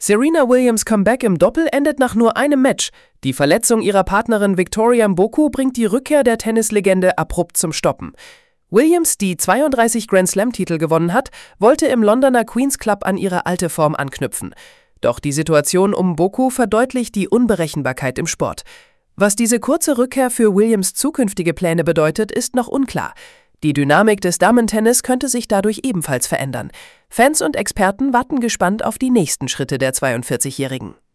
Serena Williams' Comeback im Doppel endet nach nur einem Match. Die Verletzung ihrer Partnerin Victoria Mboku bringt die Rückkehr der Tennislegende abrupt zum Stoppen. Williams, die 32 Grand-Slam-Titel gewonnen hat, wollte im Londoner Queen's Club an ihre alte Form anknüpfen. Doch die Situation um Mboku verdeutlicht die Unberechenbarkeit im Sport. Was diese kurze Rückkehr für Williams' zukünftige Pläne bedeutet, ist noch unklar. Die Dynamik des Damentennis könnte sich dadurch ebenfalls verändern. Fans und Experten warten gespannt auf die nächsten Schritte der 42-Jährigen.